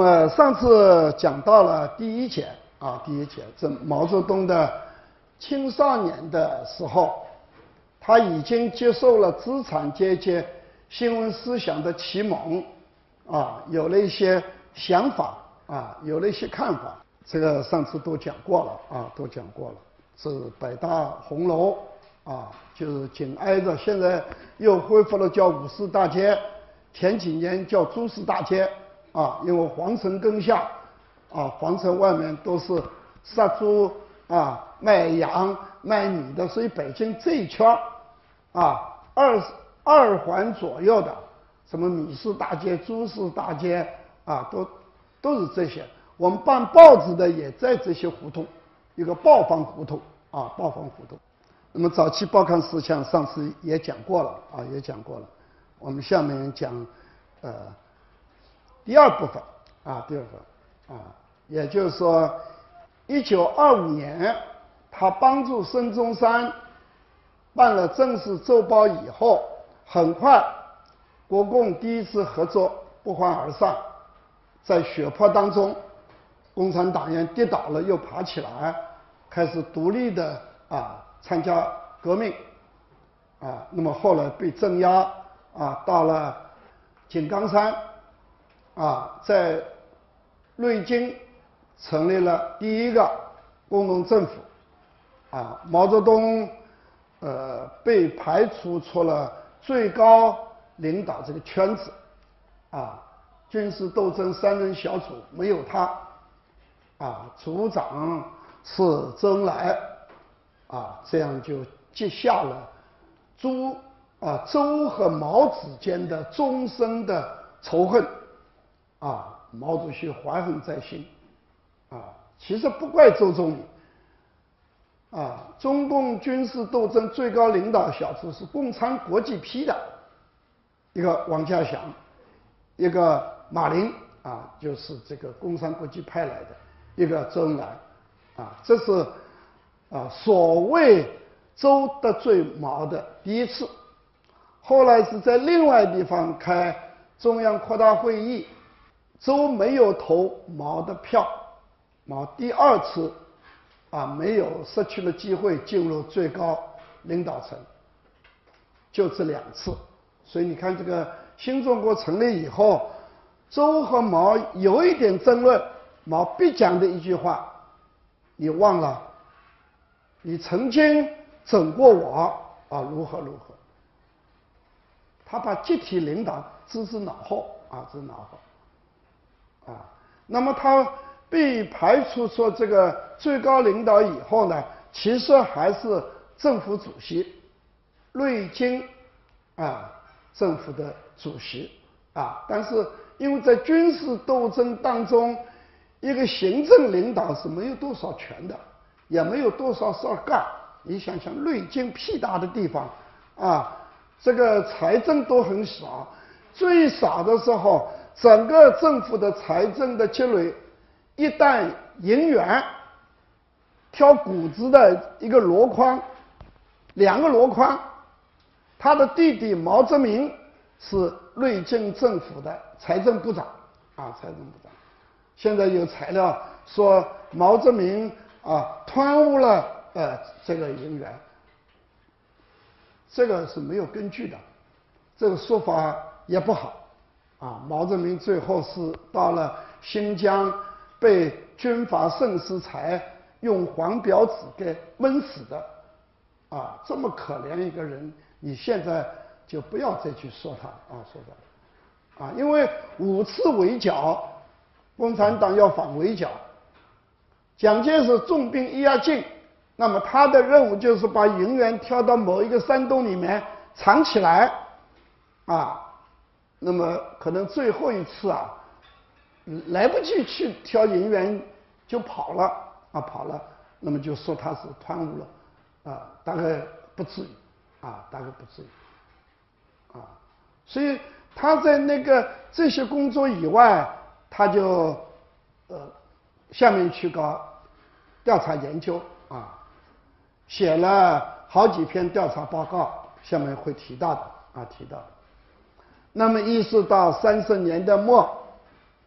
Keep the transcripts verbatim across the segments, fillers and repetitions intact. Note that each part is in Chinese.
么上次讲到了第一节啊，第一节这毛泽东的青少年的时候，他已经接受了资产阶级新闻思想的启蒙啊，有了一些想法啊，有了一些看法。这个上次都讲过了啊，都讲过了。是北大红楼啊，就是紧挨着，现在又恢复了叫五四大街，前几年叫朱市大街啊，因为皇城根下啊，皇城外面都是杀猪啊、卖羊、卖米的，所以北京这一圈啊，二二环左右的什么米市大街、朱市大街啊，都都是这些。我们办报纸的也在这些胡同，一个报坊胡同啊，报坊胡同。那么早期报刊思想上次也讲过了啊，也讲过了。我们下面讲呃第二部分啊，第二部分啊，也就是说，一九二五年他帮助孙中山办了正式周报以后，很快国共第一次合作不欢而散，在血泊当中，共产党员跌倒了又爬起来，开始独立的啊参加革命啊，那么后来被镇压啊，到了井冈山啊，在瑞金成立了第一个工农政府啊，毛泽东呃被排除出了最高领导这个圈子啊，军事斗争三人小组没有他啊，组长是周恩来啊，这样就结下了朱啊周和毛之间的终身的仇恨啊，毛主席怀恨在心啊，其实不怪周总理啊，中共军事斗争最高领导小组是共产国际批的，一个王稼祥，一个马林啊，就是这个共产国际派来的，一个周恩来啊，这是啊所谓周得罪毛的第一次。后来是在另外地方开中央扩大会议，周没有投毛的票，毛第二次啊没有失去了机会进入最高领导层，就这两次。所以你看这个新中国成立以后，周和毛有一点争论，毛必讲的一句话，你忘了你曾经整过我啊，如何如何。他把集体领导置之脑后啊，置之脑后啊。那么他被排除出这个最高领导以后呢，其实还是政府主席，瑞金啊政府的主席啊。但是因为在军事斗争当中，一个行政领导是没有多少权的，也没有多少事儿干。你想想，瑞金屁大的地方啊，这个财政都很少，最少的时候，整个政府的财政的积累，一旦银元挑谷子的一个箩筐，两个箩筐，他的弟弟毛泽民是瑞金政府的财政部长啊，财政部长。现在有材料说毛泽民啊贪污了呃这个银元，这个是没有根据的，这个说法也不好啊。毛泽民最后是到了新疆被军阀盛世才用黄表子给闷死的啊，这么可怜一个人，你现在就不要再去说他啊，说他啊，因为五次围剿，共产党要反围剿，蒋介石重兵一压境，那么他的任务就是把银元挑到某一个山洞里面藏起来啊，那么可能最后一次啊来不及去挑银元就跑了啊跑了，那么就说他是贪污了啊，大概不至于啊，大概不至于啊，所以他在那个这些工作以外，他就呃下面去搞调查研究啊，写了好几篇调查报告，下面会提到的啊提到的。那么一直到三十年代末，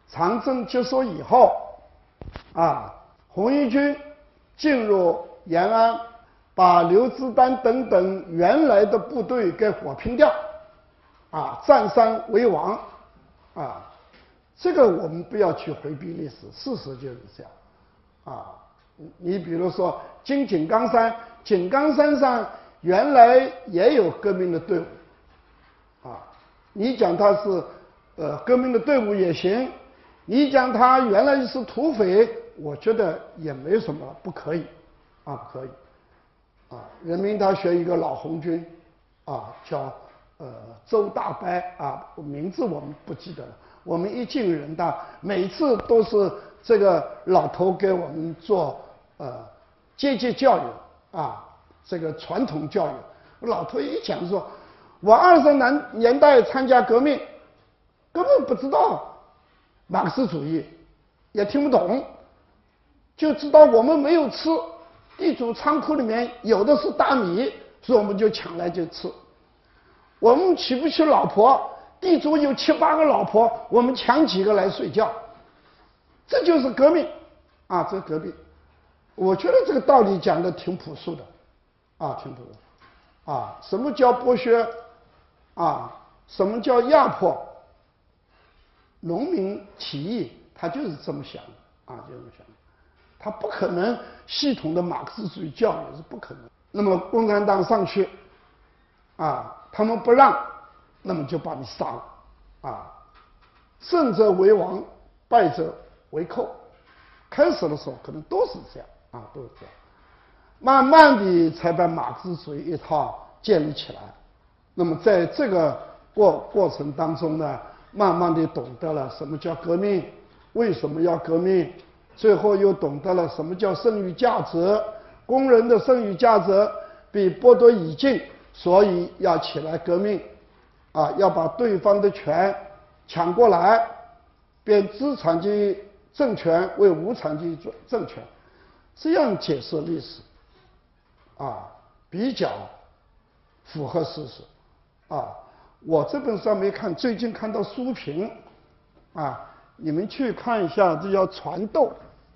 长征结束以后，啊，红一军进入延安，把刘志丹等等原来的部队给火拼掉，啊，占山为王，啊，这个我们不要去回避历史，事实就是这样，啊，你比如说金井冈山，井冈山上原来也有革命的队伍，啊，你讲他是呃革命的队伍也行，你讲他原来是土匪，我觉得也没什么不可以，啊，不可以。啊，人民大学一个老红军，啊，叫呃周大伯啊，名字我们不记得了。我们一进人大，每次都是这个老头给我们做呃阶级教育啊，这个传统教育。老头一讲说，我二十年年代参加革命，根本不知道马克思主义，也听不懂，就知道我们没有吃。地主仓库里面有的是大米，所以我们就抢来就吃。我们娶不起老婆，地主有七八个老婆，我们抢几个来睡觉。这就是革命，啊，这革命。我觉得这个道理讲的挺朴素的，啊，挺朴素。啊，什么叫剥削？啊，什么叫压迫？农民起义，他就是这么想的，啊，就这么想的。他不可能系统的马克思主义教育是不可能。那么共产党上去，啊，他们不让，那么就把你杀了，啊，胜者为王，败者为寇。开始的时候可能都是这样，啊，都是这样。慢慢的才把马克思主义一套建立起来。那么在这个过过程当中呢，慢慢的懂得了什么叫革命，为什么要革命。最后又懂得了什么叫剩余价值，工人的剩余价值被剥夺已尽，所以要起来革命，啊，要把对方的权抢过来，变资产阶级政权为无产阶级政权，这样解释历史，啊，比较符合事实，啊，我这本书还没看，最近看到书评，啊。你们去看一下，这叫传斗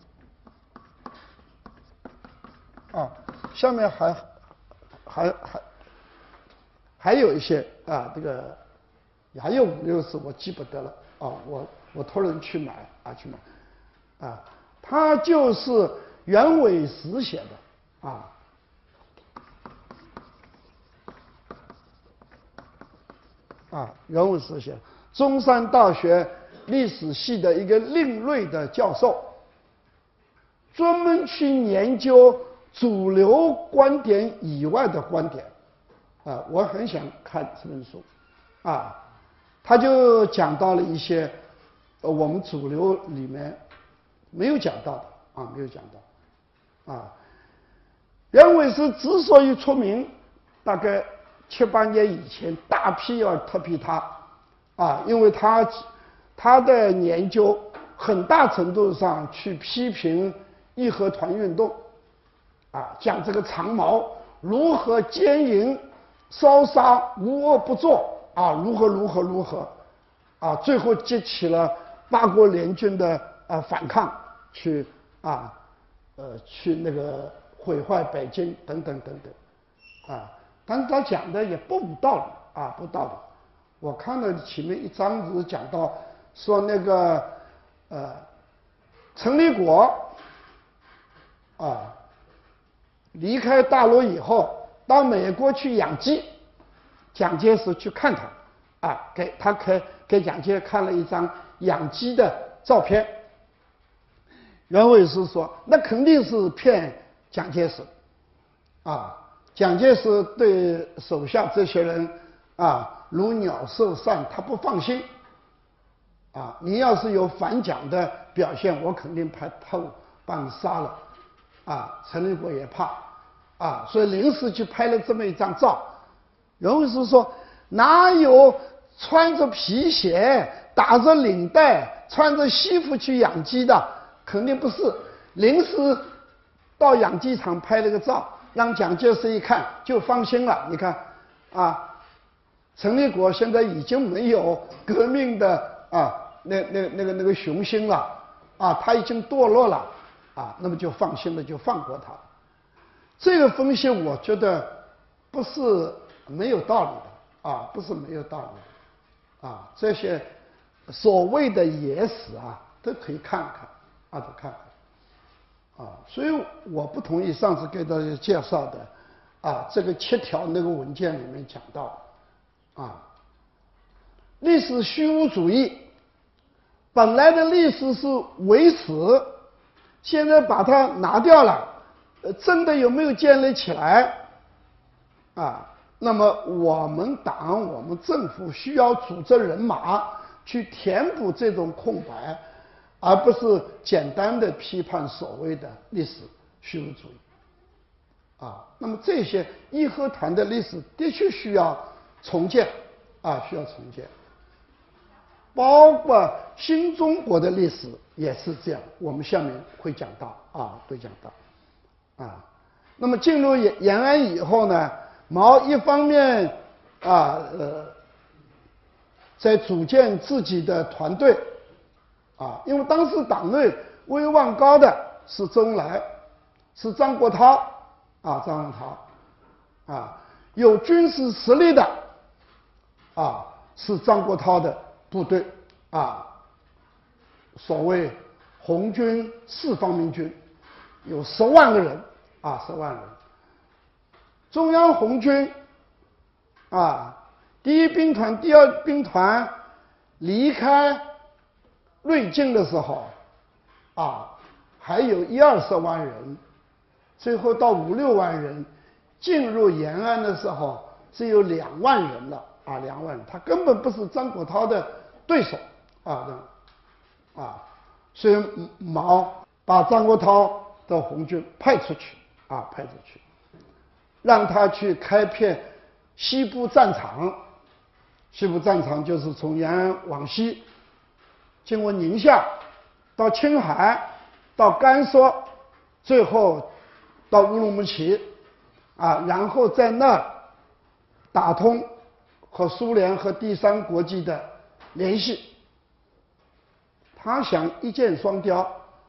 啊，下面还还还还有一些啊，这个还有五六十我记不得了啊，我我托人去买啊去买啊，他就是袁伟时写的啊，啊袁伟时写，中山大学历史系的一个另类的教授，专门去研究主流观点以外的观点，啊，我很想看这本书，啊，他就讲到了一些呃我们主流里面没有讲到的啊，没有讲到，啊，袁伟时之所以出名，大概七八年以前，大批要特批他，啊，因为他。他的研究很大程度上去批评义和团运动，啊，讲这个长毛如何奸淫、烧杀、无恶不作，啊，如何如何如何，啊，最后激起了八国联军的啊反抗，去啊，呃，去那个毁坏北京等等等等，啊，但是他讲的也不无道理啊，不道理。我看了前面一章子讲到。说那个呃，陈立国啊，离开大陆以后到美国去养鸡，蒋介石去看他，啊，给他给给蒋介石看了一张养鸡的照片。袁伟时说，那肯定是骗蒋介石，啊，蒋介石对手下这些人啊如鸟兽散，他不放心。啊，你要是有反蒋的表现，我肯定派特务把你杀了。啊，陈立国也怕，啊，所以临时就拍了这么一张照。袁伟时说，哪有穿着皮鞋、打着领带、穿着西服去养鸡的？肯定不是，临时到养鸡场拍了个照，让蒋介石一看就放心了。你看，啊，陈立国现在已经没有革命的。啊， 那那那个那个雄心了啊，他已经堕落了啊，那么就放心的就放过他。这个分析我觉得不是没有道理的啊，不是没有道理的啊，这些所谓的野史啊都可以看看啊，都看看啊，所以我不同意上次给大家介绍的啊，这个七条那个文件里面讲到啊，历史虚无主义，本来的历史是伪史，现在把它拿掉了，呃，真的有没有建立起来啊？那么我们党、我们政府需要组织人马去填补这种空白，而不是简单的批判所谓的历史虚无主义。啊，那么这些义和团的历史的确需要重建，啊，需要重建。包括新中国的历史也是这样，我们下面会讲到，啊，会讲到，啊。那么进入延延安以后呢，毛一方面啊呃，在组建自己的团队，啊，因为当时党内威望高的是周恩来，是张国焘。啊，张国焘，啊，有军事实力的，啊，是张国焘的部队，啊，所谓红军四方面军，有十万个人，啊，十万人。中央红军，啊，第一兵团、第二兵团离开瑞金的时候，啊，还有一二十万人。最后到五六万人进入延安的时候，只有两万人了啊，两万人，他根本不是张国焘的对手啊，啊，所以毛把张国焘的红军派出去啊，派出去，让他去开辟西部战场。西部战场就是从延安往西，经过宁夏，到青海，到甘肃，最后到乌鲁木齐，啊，然后在那儿打通和苏联和第三国际的联系。他想一箭双雕，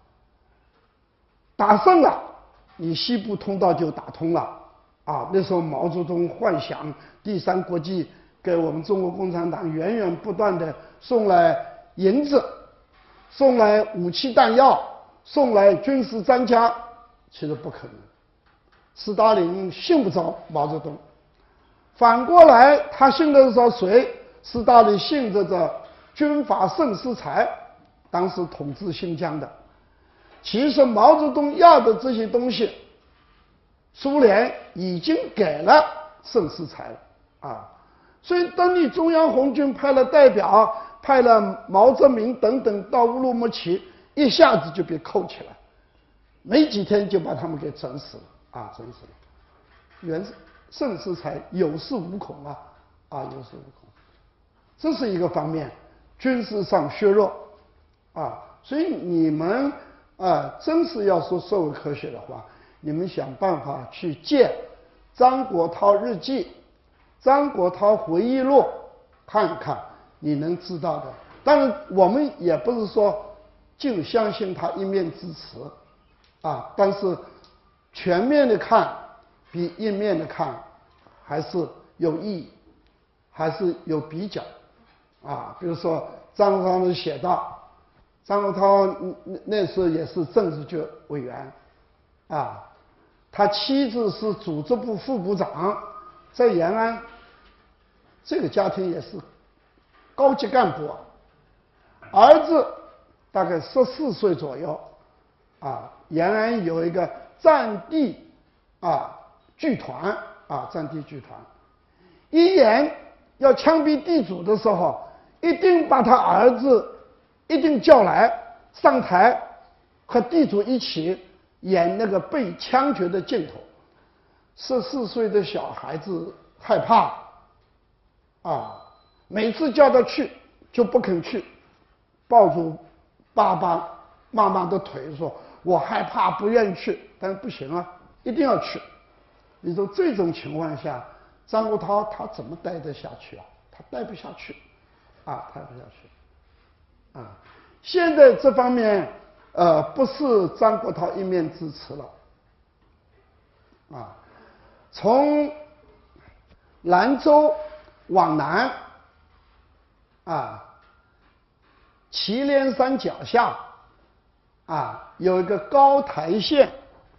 打胜了，你西部通道就打通了啊。那时候毛泽东幻想第三国际给我们中国共产党源源不断的送来银子，送来武器弹药，送来军事专家，其实不可能。斯大林信不着毛泽东，反过来他信得着谁？斯大林信着着军阀盛世才，当时统治新疆的。其实毛泽东要的这些东西，苏联已经给了盛世才了啊。所以当你中央红军派了代表，派了毛泽民等等到乌鲁木齐，一下子就被扣起来，没几天就把他们给整死了。啊，真是的，袁盛世才有恃无恐啊，啊，有恃无恐，这是一个方面，军事上削弱，啊，所以你们啊，真是要说社会科学的话，你们想办法去借张国焘日记、张国焘回忆录看看，你能知道的。当然，我们也不是说就相信他一面之词，啊，但是全面的看比一面的看还是有意义，还是有比较啊。比如说张国焘写到，张国焘那时候也是政治局委员啊，他妻子是组织部副部长，在延安，这个家庭也是高级干部啊。儿子大概十四岁左右啊，延安有一个战地啊剧团啊，战地剧团，一演要枪毙地主的时候，一定把他儿子一定叫来上台，和地主一起演那个被枪决的镜头。十四岁的小孩子害怕啊，每次叫他去就不肯去，抱住爸爸妈妈的腿说：“我害怕，不愿意去。”但是不行啊，一定要去。你说这种情况下，张国焘他怎么待得下去啊？他待不下去，啊，待不下去。 啊。现在这方面，呃，不是张国焘一面之词了，啊，从兰州往南，啊，祁连山脚下，啊，有一个高台县，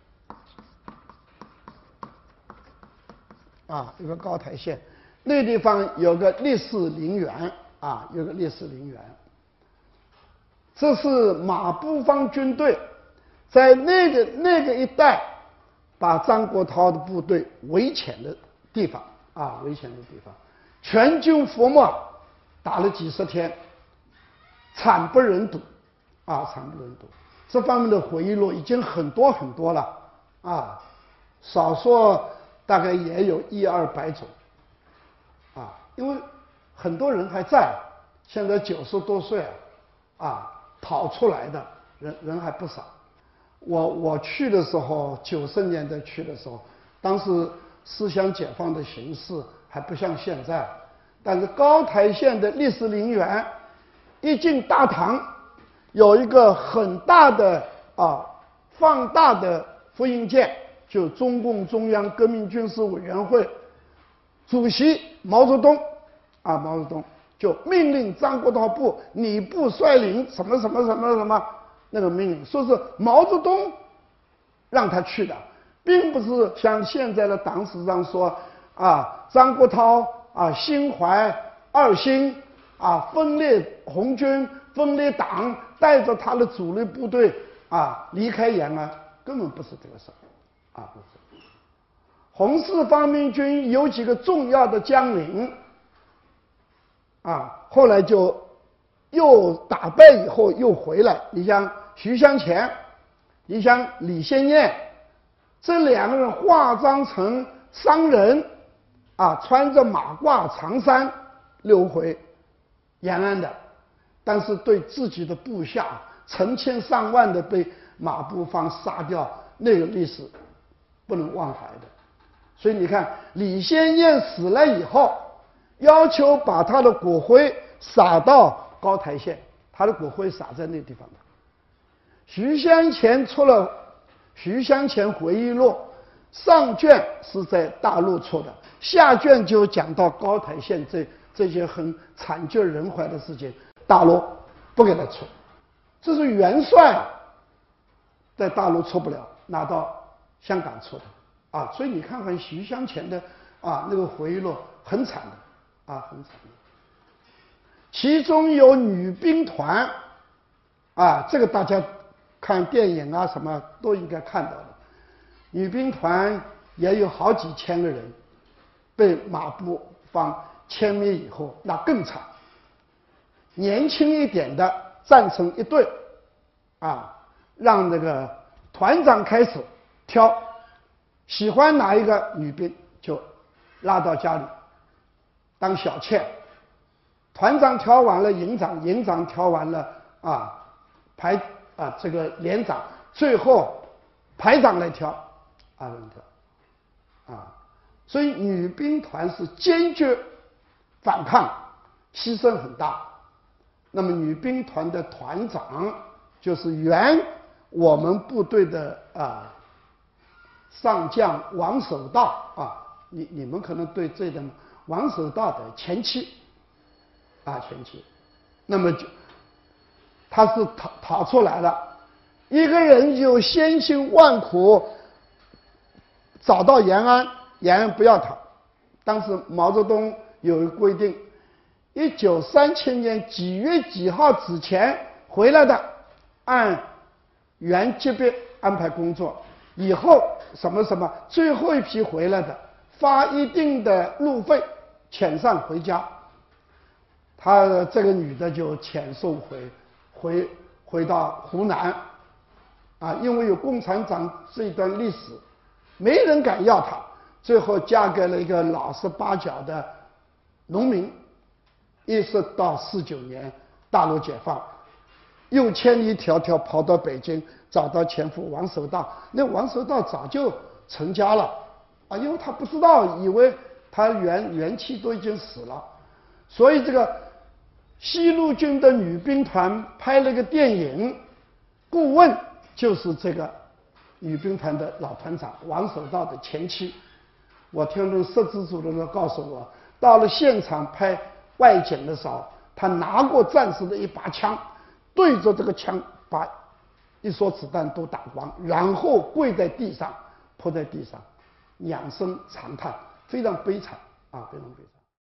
啊，有个高台县，那地方有个烈士陵园，啊，有个烈士陵园。这是马步芳军队在那个那个一带把张国焘的部队围歼的地方啊，围歼的地方，全军覆没，打了几十天，惨不忍睹啊，惨不忍睹。这方面的回忆录已经很多很多了啊，少说大概也有一二百种啊，因为很多人还在，现在九十多岁啊。啊跑出来的人人还不少。我我去的时候，九十年代去的时候，当时思想解放的形势还不像现在。但是高台县的烈士陵园，一进大堂，有一个很大的啊放大的复印件，就中共中央革命军事委员会主席毛泽东啊，毛泽东。就命令张国焘部你部率领什么什么什么什么那个命令，说是毛泽东让他去的，并不是像现在的党史上说啊，张国焘啊心怀二心啊，分裂红军，分裂党，带着他的主力部队啊离开延安，根本不是这个事儿啊，不是。红四方面军有几个重要的将领。啊，后来就又打败以后又回来。你像徐湘前，你像李先念，这两个人化妆成商人，啊，穿着马褂长衫溜回延安的，但是对自己的部下成千上万的被马步芳杀掉，那个历史不能忘怀的。所以你看，李先念死了以后。要求把他的骨灰撒到高台县，他的骨灰撒在那地方的。徐湘前出了《徐湘前回忆录》，上卷是在大陆出的，下卷就讲到高台县这这些很惨绝人寰的事情，大陆不给他出，这是元帅在大陆出不了，拿到香港出的啊。所以你看看徐湘前的啊那个回忆录很惨的。啊，很惨。其中有女兵团，啊，这个大家看电影啊什么都应该看到的。女兵团也有好几千个人，被马步芳歼灭以后，那更惨。年轻一点的站成一队，啊，让那个团长开始挑，喜欢哪一个女兵就拉到家里。当小妾，团长挑完了营长，营长挑完了啊排啊这个连长，最后排长来挑，啊来挑，啊，所以女兵团是坚决反抗，牺牲很大。那么女兵团的团长就是原我们部队的啊上将王守道啊，你你们可能对这个。王守道的前妻，啊前妻，那么就他是逃逃出来了，一个人就千辛万苦找到延安，延安不要他。当时毛泽东有一个规定，一九三七年几月几号之前回来的，按原级别安排工作，以后什么什么最后一批回来的发一定的路费。遣散回家，他这个女的就遣送回回回到湖南，啊，因为有共产党这一段历史，没人敢要她，最后嫁给了一个老实巴交的农民，一直到四九年大陆解放，又千里迢迢跑到北京，找到前夫王守道。那王守道早就成家了啊，因为他不知道，以为他原原妻都已经死了，所以这个西路军的女兵团拍了个电影，顾问就是这个女兵团的老团长王守道的前妻。我听论摄制组的人告诉我，到了现场拍外景的时候，他拿过战士的一把枪，对着这个枪把一梭子弹都打光，然后跪在地上，扑在地上，两声长叹，非常悲惨啊，非常悲惨。